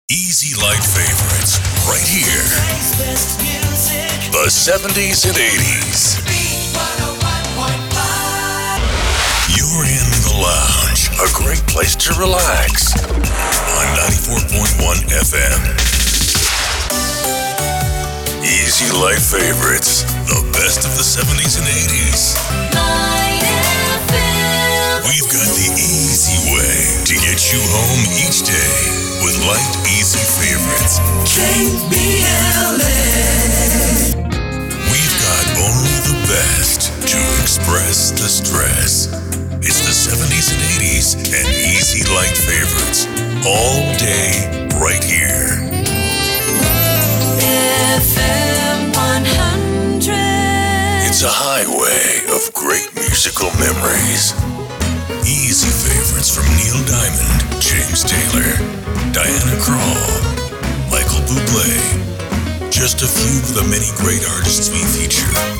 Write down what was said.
Easy Light Favorites, right here. The 70s and 80s. You're in the lounge, a great place to relax. On 94.1 FM. Easy Light Favorites, the best of the 70s and 80s. We've got the easy way to get you home each day with light, easy favorites. We've got only the best to express the stress. It's the 70s and 80s and easy light favorites. All day, right here. FM 100. It's a highway of great musical memories. Easy favorites from Neil Diamond, James Taylor, Diana Krall, Michael Bublé. Just a few of the many great artists we feature.